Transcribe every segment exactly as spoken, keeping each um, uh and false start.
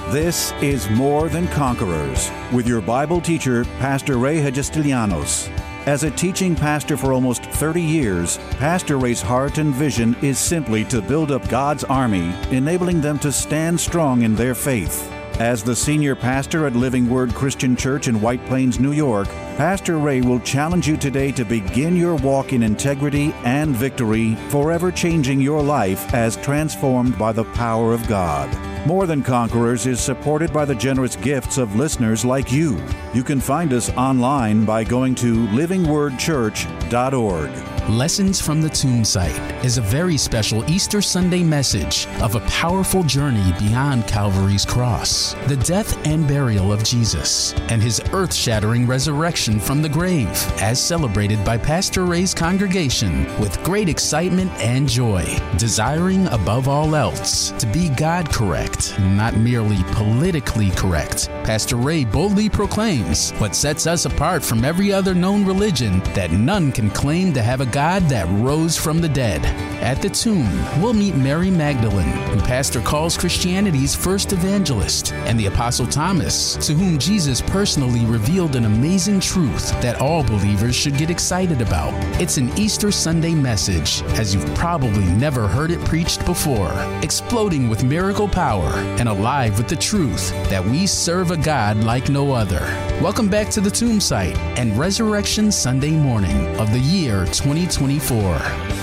This is More Than Conquerors with your Bible teacher, Pastor Ray Hagestilianos. As a teaching pastor for almost thirty years, Pastor Ray's heart and vision is simply to build up God's army, enabling them to stand strong in their faith. As the senior pastor at Living Word Christian Church in White Plains, New York, Pastor Ray will challenge you today to begin your walk in integrity and victory, forever changing your life as transformed by the power of God. More Than Conquerors is supported by the generous gifts of listeners like you. You can find us online by going to living word church dot org. Lessons from the Tomb Site is a very special Easter Sunday message of a powerful journey beyond Calvary's cross, the death and burial of Jesus, and his earth-shattering resurrection from the grave, as celebrated by Pastor Ray's congregation with great excitement and joy, desiring above all else to be God correct, not merely politically correct. Pastor Ray boldly proclaims what sets us apart from every other known religion, that none can claim to have a God that rose from the dead. At the tomb, we'll meet Mary Magdalene, who Pastor calls Christianity's first evangelist, and the Apostle Thomas, to whom Jesus personally revealed an amazing truth that all believers should get excited about. It's an Easter Sunday message, as you've probably never heard it preached before, exploding with miracle power and alive with the truth that we serve a God like no other. Welcome back to the Tomb Site and Resurrection Sunday morning of the year twenty twenty-four.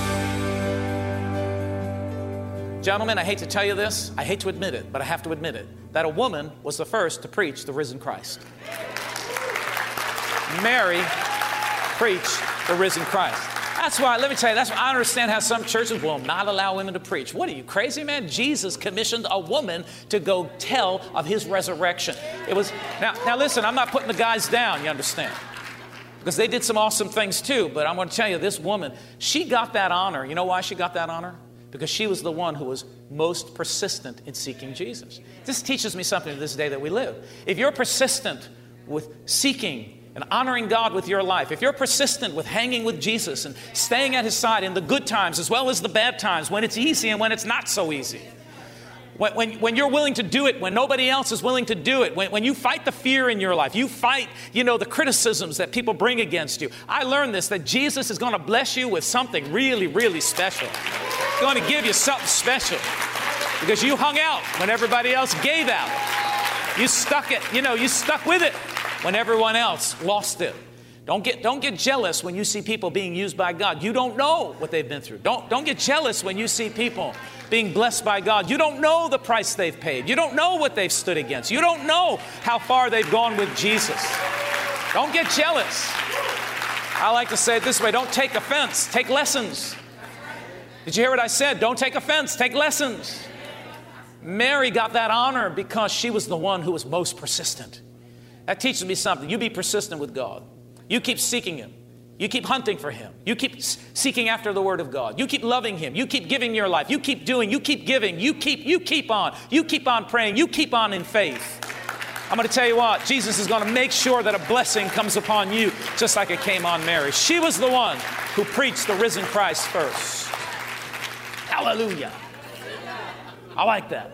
Gentlemen, I hate to tell you this, I hate to admit it, but I have to admit it, that a woman was the first to preach the risen Christ. Mary preached the risen Christ. That's why, let me tell you, that's why I understand how some churches will not allow women to preach. What are you, crazy, man? Jesus commissioned a woman to go tell of his resurrection. It was, now, now listen, I'm not putting the guys down, you understand? Because they did some awesome things too, but I'm going to tell you, this woman, she got that honor. You know why she got that honor? Because she was the one who was most persistent in seeking Jesus. This teaches me something to this day that we live. If you're persistent with seeking and honoring God with your life, if you're persistent with hanging with Jesus and staying at his side in the good times as well as the bad times, when it's easy and when it's not so easy, When, when, when you're willing to do it, when nobody else is willing to do it, when, when you fight the fear in your life, you fight, you know, the criticisms that people bring against you. I learned this, that Jesus is going to bless you with something really, really special. He's going to give you something special because you hung out when everybody else gave out. You stuck it, you know, you stuck with it when everyone else lost it. Don't get, don't get jealous when you see people being used by God. You don't know what they've been through. Don't, don't get jealous when you see people being blessed by God. You don't know the price they've paid. You don't know what they've stood against. You don't know how far they've gone with Jesus. Don't get jealous. I like to say it this way, don't take offense, take lessons. Did you hear what I said? Don't take offense, take lessons. Mary got that honor because she was the one who was most persistent. That teaches me something. You be persistent with God. You keep seeking him. You keep hunting for him. You keep seeking after the word of God. You keep loving him. You keep giving your life. You keep doing. You keep giving. You keep, you keep on. You keep on praying. You keep on in faith. I'm going to tell you what, Jesus is going to make sure that a blessing comes upon you just like it came on Mary. She was the one who preached the risen Christ first. Hallelujah. I like that.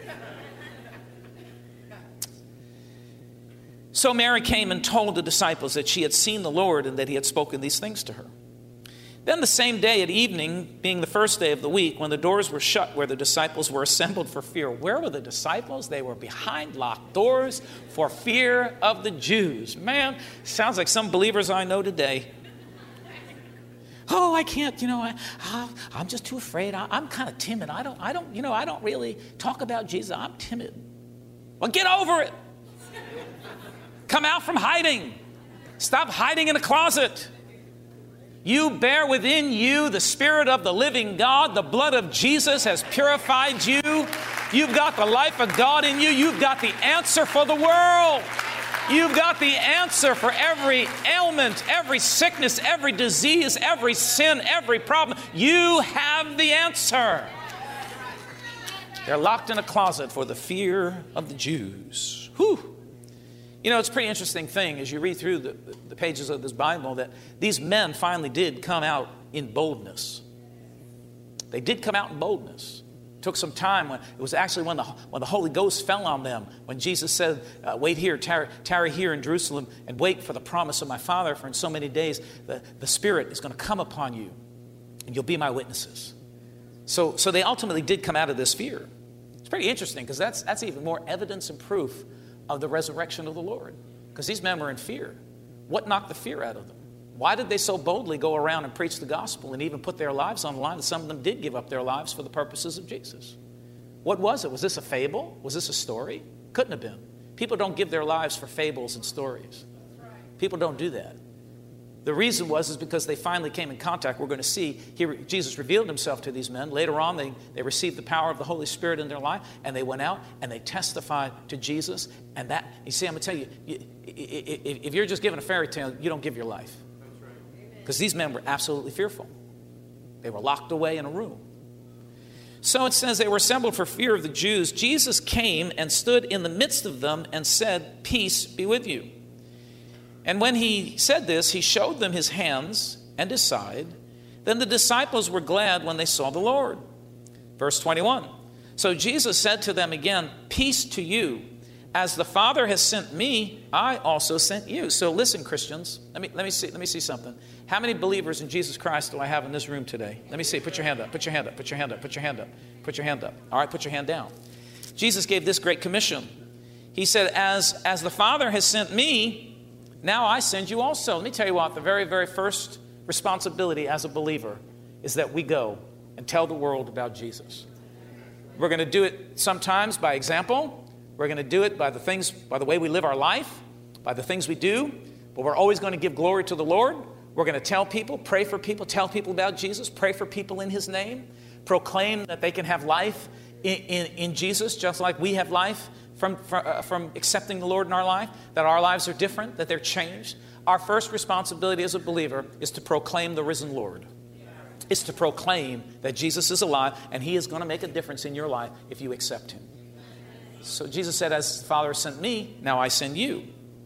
So Mary came and told the disciples that she had seen the Lord and that he had spoken these things to her. Then the same day at evening, being the first day of the week, when the doors were shut where the disciples were assembled for fear. Where were the disciples? They were behind locked doors for fear of the Jews. Man, sounds like some believers I know today. Oh, I can't, you know, I, I, I'm just too afraid. I, I'm kind of timid. I don't, I don't, you know, I don't really talk about Jesus. I'm timid. Well, get over it. Come out from hiding. Stop hiding in a closet. You bear within you the Spirit of the living God. The blood of Jesus has purified you. You've got the life of God in you. You've got the answer for the world. You've got the answer for every ailment, every sickness, every disease, every sin, every problem. You have the answer. They're locked in a closet for the fear of the Jews. Whew. You know, it's a pretty interesting thing as you read through the, the pages of this Bible that these men finally did come out in boldness. They did come out in boldness. took some time. When it was actually when the when the Holy Ghost fell on them, when Jesus said, uh, wait here, tarry, tarry here in Jerusalem and wait for the promise of my Father, for in so many days the, the Spirit is going to come upon you and you'll be my witnesses. So, so they ultimately did come out of this fear. It's pretty interesting because that's, that's even more evidence and proof of the resurrection of the Lord, because these men were in fear. What knocked the fear out of them? Why did they so boldly go around and preach the gospel and even put their lives on the line? And some of them did give up their lives for the purposes of Jesus. What was it? Was this a fable? Was this a story? Couldn't have been. People don't give their lives for fables and stories. People don't do that. The reason was is because they finally came in contact. We're going to see here Jesus revealed himself to these men. Later on, they, they received the power of the Holy Spirit in their life, and they went out and they testified to Jesus. And that, you see, I'm going to tell you, you if you're just giving a fairy tale, you don't give your life. Because these men were absolutely fearful. They were locked away in a room. So it says they were assembled for fear of the Jews. Jesus came and stood in the midst of them and said, peace be with you. And when he said this, he showed them his hands and his side. Then the disciples were glad when they saw the Lord. Verse twenty-one. So Jesus said to them again, peace to you. As the Father has sent me, I also sent you. So listen, Christians, let me, let me see, let me see something. How many believers in Jesus Christ do I have in this room today? Let me see. Put your hand up. Put your hand up. Put your hand up. Put your hand up. Put your hand up. All right, put your hand down. Jesus gave this great commission. He said, as, as the Father has sent me, now I send you also. Let me tell you what, the very, very first responsibility as a believer is that we go and tell the world about Jesus. We're going to do it sometimes by example. We're going to do it by the things, by the way we live our life, by the things we do. But we're always going to give glory to the Lord. We're going to tell people, pray for people, tell people about Jesus, pray for people in his name, proclaim that they can have life in, in, in Jesus, just like we have life from, from, uh, from accepting the Lord in our life, that our lives are different, that they're changed. Our first responsibility as a believer is to proclaim the risen Lord. It's to proclaim that Jesus is alive and he is going to make a difference in your life if you accept him. So Jesus said, as the Father sent me, now I send you.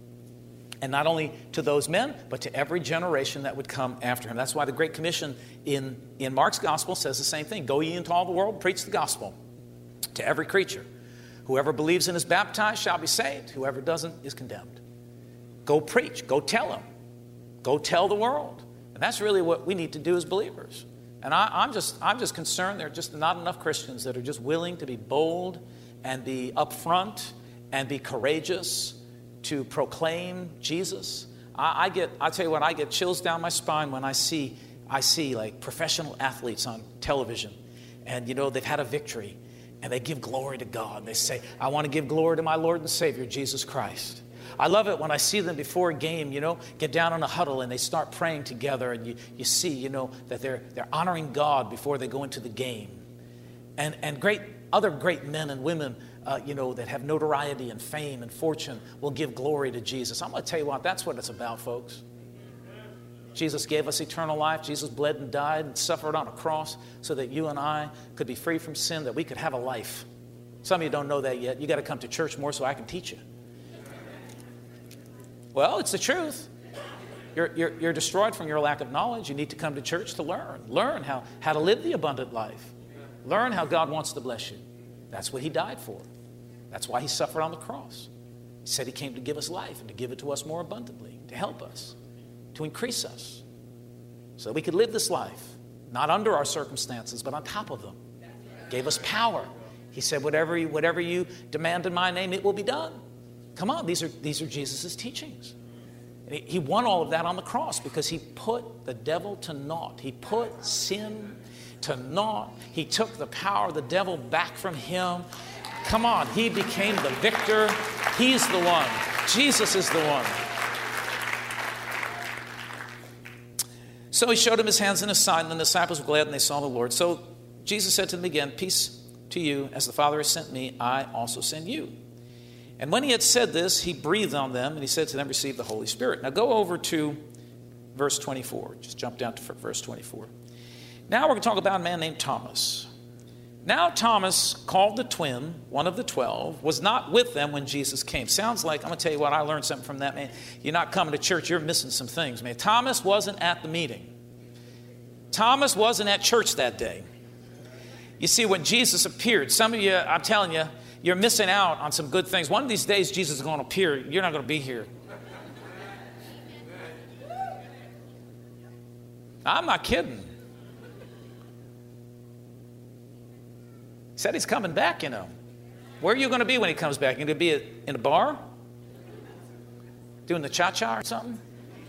And not only to those men, but to every generation that would come after him. That's why the Great Commission in, in Mark's Gospel says the same thing. Go ye into all the world, preach the gospel to every creature. Whoever believes and is baptized shall be saved. Whoever doesn't is condemned. Go preach. Go tell them. Go tell the world. And that's really what we need to do as believers. And I, I'm just I'm just concerned there are just not enough Christians that are just willing to be bold and be upfront and be courageous to proclaim Jesus. I, I get, I'll tell you what, I get chills down my spine when I see, I see like professional athletes on television, and you know they've had a victory, and they give glory to God. They say, "I want to give glory to my Lord and Savior Jesus Christ." I love it when I see them before a game, you know, get down in a huddle and they start praying together, and you, you see, you know, that they're they're honoring God before they go into the game, and and great. Other great men and women, uh, you know, that have notoriety and fame and fortune will give glory to Jesus. I'm going to tell you what, that's what it's about, folks. Jesus gave us eternal life. Jesus bled and died and suffered on a cross so that you and I could be free from sin, that we could have a life. Some of you don't know that yet. You got to come to church more so I can teach you. Well, it's the truth. You're, you're, you're destroyed from your lack of knowledge. You need to come to church to learn. Learn how, how to live the abundant life. Learn how God wants to bless you. That's what he died for. That's why he suffered on the cross. He said he came to give us life and to give it to us more abundantly, to help us, to increase us, so that we could live this life, not under our circumstances, but on top of them. Gave us power. He said, whatever you, whatever you demand in my name, it will be done. Come on, these are, these are Jesus' teachings. And he, he won all of that on the cross because he put the devil to naught. He put sin to naught. He took the power of the devil back from him. Come on, he became the victor. He's the one. Jesus is the one. So he showed him his hands and his side, and the disciples were glad and they saw the Lord. So Jesus said to them again, peace to you. As the Father has sent me, I also send you. And when he had said this, he breathed on them, and he said to them, receive the Holy Spirit. Now go over to verse twenty-four. Just jump down to verse twenty-four. Now we're going to talk about a man named Thomas. Now Thomas, called the twin, one of the twelve, was not with them when Jesus came. Sounds like, I'm going to tell you what, I learned something from that man. You're not coming to church, you're missing some things, man. Thomas wasn't at the meeting. Thomas wasn't at church that day. You see, when Jesus appeared, some of you, I'm telling you, you're missing out on some good things. One of these days, Jesus is going to appear. You're not going to be here. I'm not kidding. He said he's coming back, you know. Where are you going to be when he comes back? You're going to be in a bar? Doing the cha-cha or something?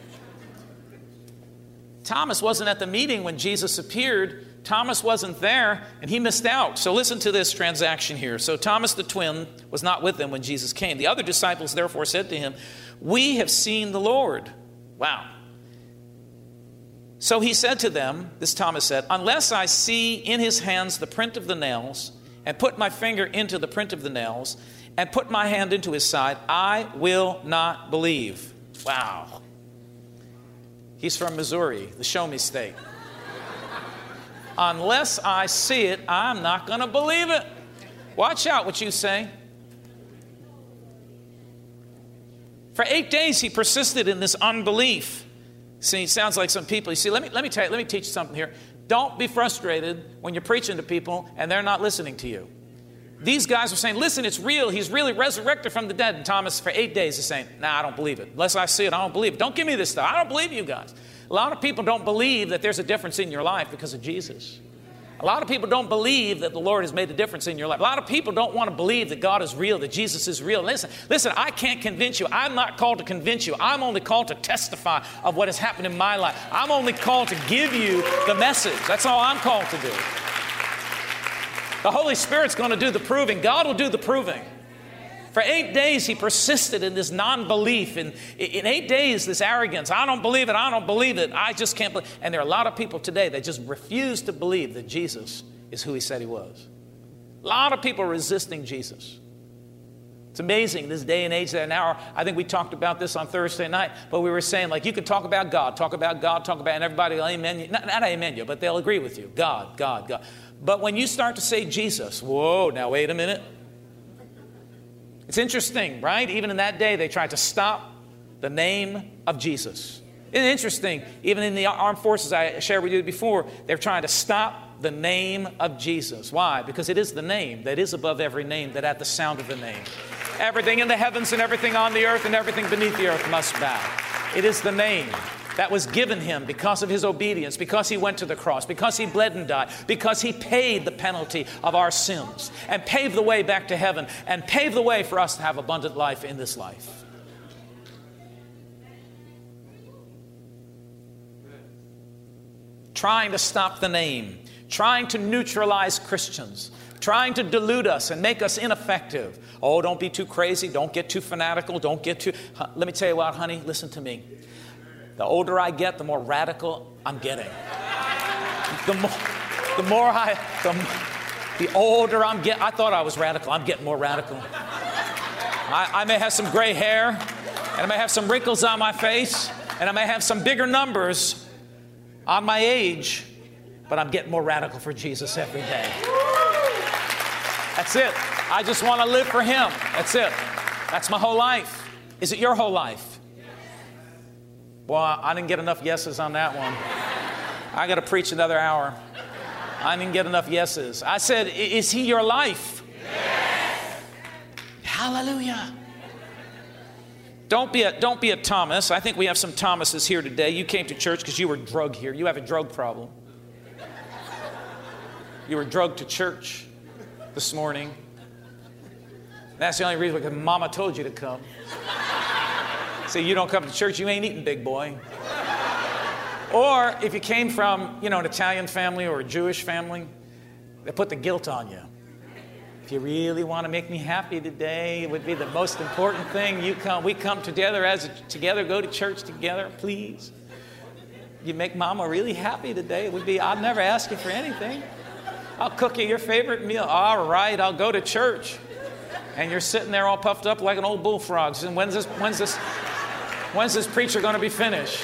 Thomas wasn't at the meeting when Jesus appeared. Thomas wasn't there, and he missed out. So listen to this transaction here. So Thomas the twin was not with them when Jesus came. The other disciples therefore said to him, "We have seen the Lord." Wow. So he said to them, this Thomas said, "Unless I see in his hands the print of the nails, and put my finger into the print of the nails, and put my hand into his side, I will not believe." Wow. He's from Missouri, the show me state. Unless I see it, I'm not going to believe it. Watch out what you say. For eight days he persisted in this unbelief. See, it sounds like some people. You see, let me let me tell you, let me teach you something here. Don't be frustrated when you're preaching to people and they're not listening to you. These guys were saying, "Listen, it's real. He's really resurrected from the dead." And Thomas, for eight days, is saying, "Nah, I don't believe it. Unless I see it, I don't believe it. Don't give me this stuff. I don't believe you guys." A lot of people don't believe that there's a difference in your life because of Jesus. A lot of people don't believe that the Lord has made a difference in your life. A lot of people don't want to believe that God is real, that Jesus is real. Listen, listen, I can't convince you. I'm not called to convince you. I'm only called to testify of what has happened in my life. I'm only called to give you the message. That's all I'm called to do. The Holy Spirit's going to do the proving. God will do the proving. For eight days, he persisted in this non-belief. In, in eight days, this arrogance. I don't believe it. I don't believe it. I just can't believe it. And there are a lot of people today that just refuse to believe that Jesus is who he said he was. A lot of people resisting Jesus. It's amazing, this day and age, that now, I think we talked about this on Thursday night, but we were saying, like, you can talk about God, talk about God, talk about, and everybody will amen you. Not, not amen you, but they'll agree with you. God, God, God. But when you start to say Jesus, whoa, now wait a minute. It's interesting, right? Even in that day, they tried to stop the name of Jesus. It's interesting, even in the armed forces I shared with you before, they're trying to stop the name of Jesus. Why? Because it is the name that is above every name, that at the sound of the name, everything in the heavens and everything on the earth and everything beneath the earth must bow. It is the name that was given him because of his obedience, because he went to the cross, because he bled and died, because he paid the penalty of our sins and paved the way back to heaven and paved the way for us to have abundant life in this life. Trying to stop the name, trying to neutralize Christians, trying to delude us and make us ineffective. Oh, don't be too crazy. Don't get too fanatical. Don't get too... Let me tell you what, honey, listen to me. The older I get, the more radical I'm getting. The more, the more I, the, the older I'm getting. I thought I was radical. I'm getting more radical. I, I may have some gray hair, and I may have some wrinkles on my face, and I may have some bigger numbers on my age, but I'm getting more radical for Jesus every day. That's it. I just want to live for him. That's it. That's my whole life. Is it your whole life? Well, I didn't get enough yeses on that one. I got to preach another hour. I didn't get enough yeses. I said, is he your life? Yes. Hallelujah. Don't be a, don't be a Thomas. I think we have some Thomases here today. You came to church because you were drugged here. You have a drug problem. You were drugged to church this morning. That's the only reason, because Mama told you to come. Say, you don't come to church, you ain't eating, big boy. Or if you came from, you know, an Italian family or a Jewish family, they put the guilt on you. If you really want to make me happy today, it would be the most important thing. You come, we come together as a, together, go to church together, please. You make Mama really happy today. It would be, I'll never ask you for anything. I'll cook you your favorite meal. All right, I'll go to church. And you're sitting there all puffed up like an old bullfrog. And when's this, when's this, when's this preacher going to be finished?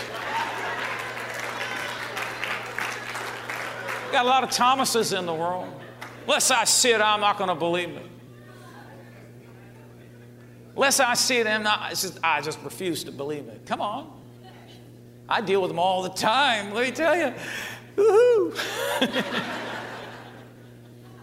Got a lot of Thomases in the world. Unless I see it, I'm not going to believe it. Unless I see it, I'm not, it's just, I just refuse to believe it. Come on. I deal with them all the time. Let me tell you. Woo-hoo.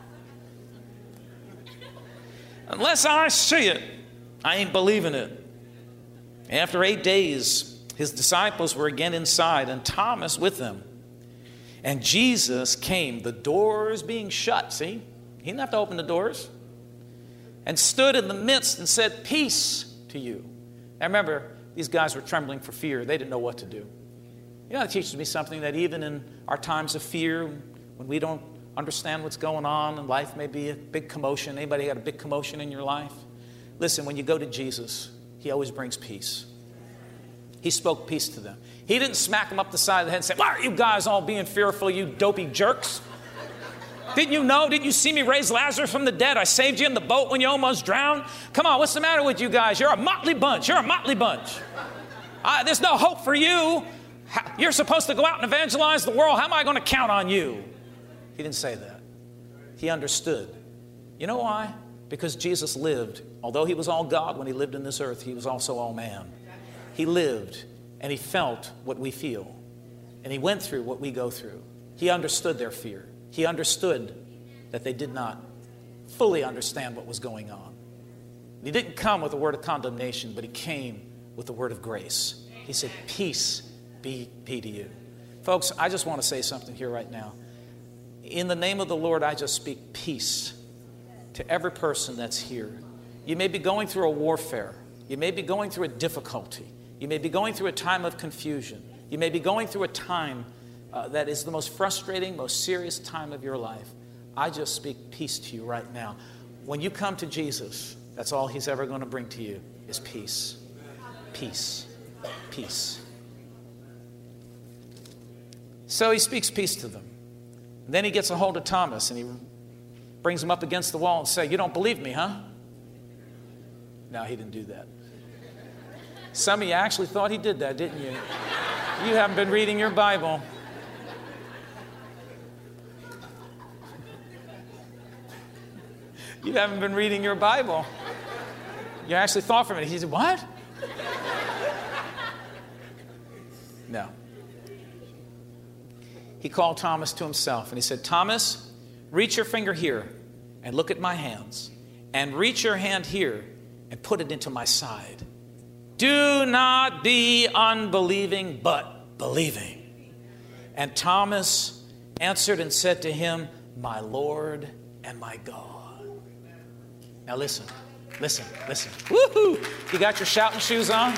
Unless I see it, I ain't believing it. After eight days, his disciples were again inside, and Thomas with them. And Jesus came, the doors being shut. See, he didn't have to open the doors. And stood in the midst and said, peace to you. Now remember, these guys were trembling for fear. They didn't know what to do. You know, it teaches me something, that even in our times of fear, when we don't understand what's going on, and life may be a big commotion. Anybody got a big commotion in your life? Listen, when you go to Jesus, he always brings peace. He spoke peace to them. He didn't smack them up the side of the head and say, why are you guys all being fearful, you dopey jerks? Didn't you know? Didn't you see me raise Lazarus from the dead? I saved you in the boat when you almost drowned. Come on, what's the matter with you guys? You're a motley bunch. You're a motley bunch. Uh, there's no hope for you. You're supposed to go out and evangelize the world. How am I going to count on you? He didn't say that. He understood. You know why? Because Jesus lived. Although he was all God when he lived in this earth, he was also all man. He lived and he felt what we feel. And he went through what we go through. He understood their fear. He understood that they did not fully understand what was going on. He didn't come with a word of condemnation, but he came with the word of grace. He said, peace be, be to you. Folks, I just want to say something here right now. In the name of the Lord, I just speak peace to every person that's here. You may be going through a warfare. You may be going through a difficulty. You may be going through a time of confusion. You may be going through a time uh, that is the most frustrating, most serious time of your life. I just speak peace to you right now. When you come to Jesus, that's all he's ever going to bring to you is peace. Peace. Peace. So he speaks peace to them. And then he gets a hold of Thomas and he brings him up against the wall and says, you don't believe me, huh? No, he didn't do that. Some of you actually thought he did that, didn't you? You haven't been reading your Bible. You haven't been reading your Bible. You actually thought for a minute. He said, what? No. He called Thomas to himself and he said, Thomas, reach your finger here and look at my hands, and reach your hand here and put it into my side. Do not be unbelieving, but believing. And Thomas answered and said to him, my Lord and my God. Now listen, listen, listen. Woohoo! You got your shouting shoes on?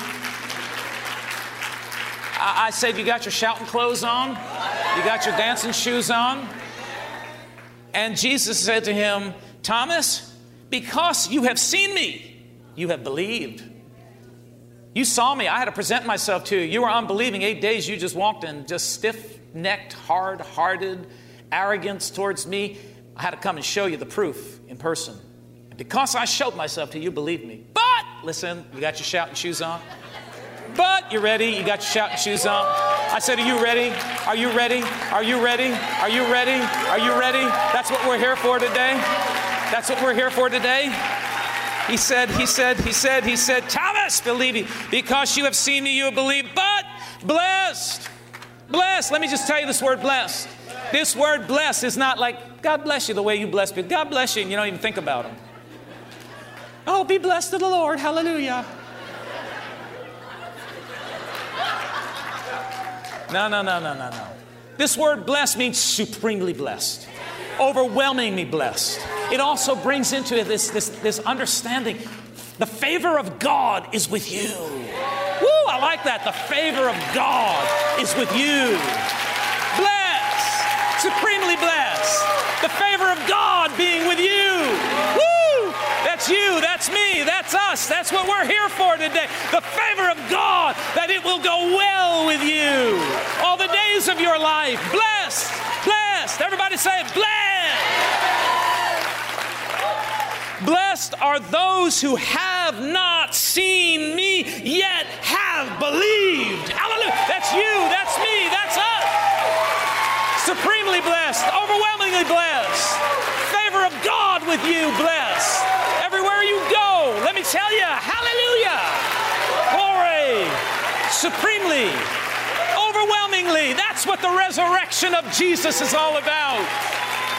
I, I said you got your shouting clothes on? You got your dancing shoes on? And Jesus said to him, Thomas, because you have seen me, you have believed. You saw me. I had to present myself to you. You were unbelieving. Eight days you just walked in just stiff-necked, hard-hearted arrogance towards me. I had to come and show you the proof in person. And because I showed myself to you, believe me. But, listen, you got your shouting shoes on? But you're ready. You got your shouting shoes on. I said, are you ready? Are you ready? Are you ready? Are you ready? Are you ready? That's what we're here for today. That's what we're here for today. He said, he said, he said, he said, Thomas, believe me, because you have seen me, you have believed, but blessed, blessed. Let me just tell you this word blessed. This word blessed is not like, God bless you the way you bless people. God bless you, and you don't even think about him. Oh, be blessed to the Lord. Hallelujah. No, no, no, no, no, no. This word blessed means supremely blessed, overwhelmingly blessed. It also brings into it this, this, this understanding. The favor of God is with you. Woo, I like that. The favor of God is with you. Blessed, supremely blessed. The favor of God being with you. Woo, that's you, that's me, that's us. That's what we're here for today. The favor of God, that it will go well with you all the days of your life. Blessed, blessed. Everybody say it, blessed. Blessed are those who have not seen me, yet have believed. Hallelujah. That's you, that's me, that's us. Supremely blessed, overwhelmingly blessed. Favor of God with you, blessed. Everywhere you go, let me tell you, hallelujah. Glory. Supremely, overwhelmingly. That's what the resurrection of Jesus is all about.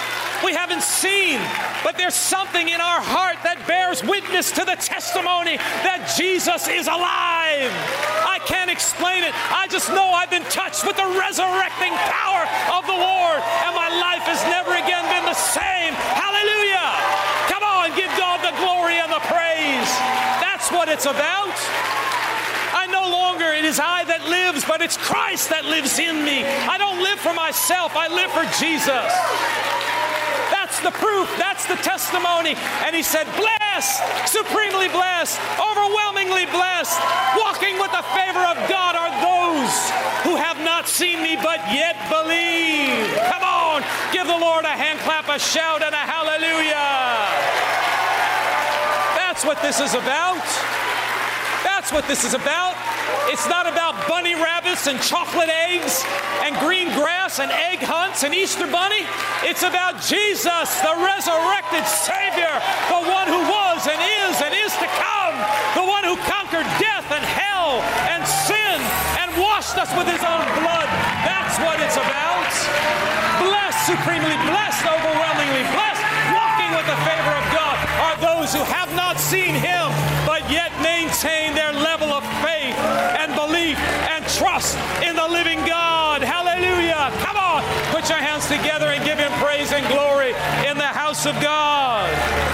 We haven't seen, but there's something in our heart that bears witness to the testimony that Jesus is alive. I can't explain it. I just know I've been touched with the resurrecting power of the Lord, and my life has never again been the same. Hallelujah. Come on, give God the glory and the praise. That's what it's about. I no longer, it is I that lives, but it's Christ that lives in me. I don't live for myself. I live for Jesus. That's the proof. That's the testimony. And he said, blessed, supremely blessed, overwhelmingly blessed, walking with the favor of God are those who have not seen me but yet believe. Come on, give the Lord a hand clap, a shout, and a hallelujah. That's what this is about. That's what this is about. It's not about bunny rabbits and chocolate eggs and green grass and egg hunts and Easter bunny. It's about Jesus, the resurrected Savior, the one who was and is and is to come, the one who conquered death and hell and sin and washed us with his own blood. That's what it's about. Blessed, supremely blessed, overwhelmingly blessed, walking with the favor of God are those who have not seen him, but yet maintain their level of faith and belief and trust in the living God. Hallelujah. Come on, put your hands together and give him praise and glory in the house of God.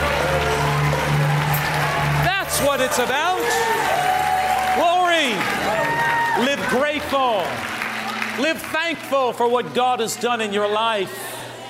That's what it's about. Glory. Live grateful. Live thankful for what God has done in your life.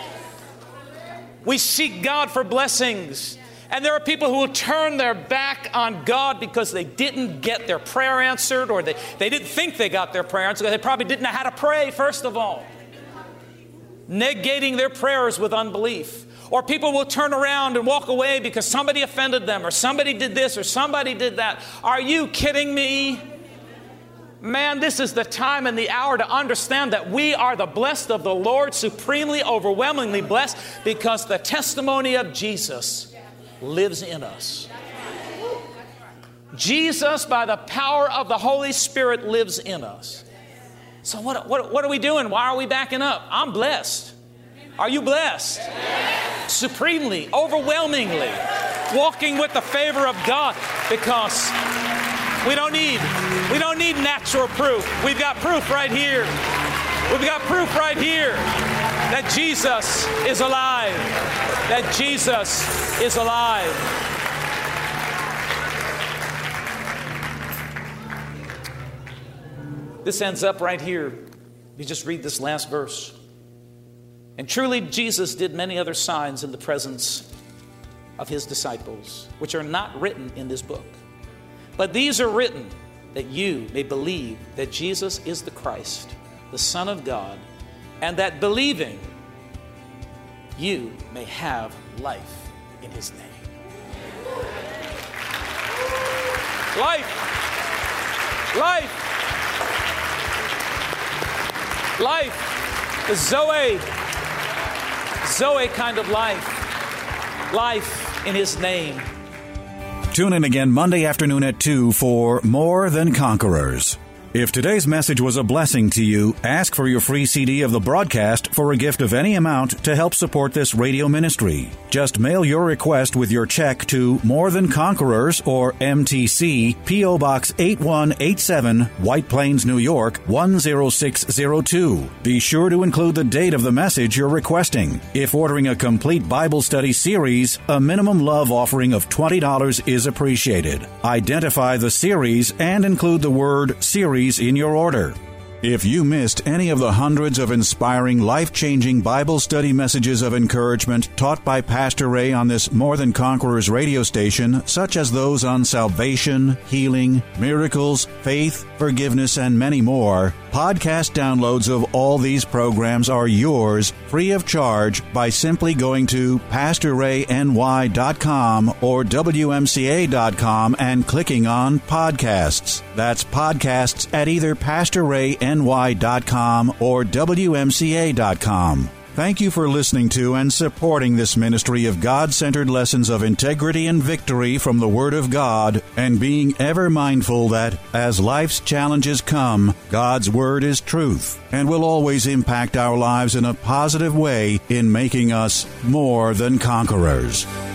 We seek God for blessings. And there are people who will turn their back on God because they didn't get their prayer answered, or they, they didn't think they got their prayer answered. They probably didn't know how to pray, first of all. Negating their prayers with unbelief. Or people will turn around and walk away because somebody offended them, or somebody did this, or somebody did that. Are you kidding me? Man, this is the time and the hour to understand that we are the blessed of the Lord, supremely, overwhelmingly blessed, because the testimony of Jesus lives in us. Jesus, by the power of the Holy Spirit, lives in us. So what, what, what are we doing? Why are we backing up? I'm blessed. Are you blessed? Supremely, overwhelmingly, walking with the favor of God, because we don't need, we don't need natural proof. We've got proof right here. We've got proof right here that Jesus is alive. That Jesus is alive. This ends up right here. You just read this last verse. And truly Jesus did many other signs in the presence of his disciples, which are not written in this book. But these are written that you may believe that Jesus is the Christ, the Son of God, and that believing you may have life in his name. Life. Life. Life. The Zoe. Zoe kind of life. Life in his name. Tune in again Monday afternoon at two for More Than Conquerors. If today's message was a blessing to you, ask for your free C D of the broadcast for a gift of any amount to help support this radio ministry. Just mail your request with your check to More Than Conquerors, or M T C, P O Box eight one eight seven, White Plains, New York one zero six zero two. Be sure to include the date of the message you're requesting. If ordering a complete Bible study series, a minimum love offering of twenty dollars is appreciated. Identify the series and include the word series in your order. If you missed any of the hundreds of inspiring, life-changing Bible study messages of encouragement taught by Pastor Ray on this More Than Conquerors radio station, such as those on salvation, healing, miracles, faith, forgiveness, and many more, podcast downloads of all these programs are yours free of charge by simply going to pastor ray n y dot com or w m c a dot com and clicking on podcasts. That's podcasts at either pastor ray n y dot com or w m c a dot com. Thank you for listening to and supporting this ministry of God-centered lessons of integrity and victory from the Word of God, and being ever mindful that, as life's challenges come, God's Word is truth and will always impact our lives in a positive way in making us more than conquerors.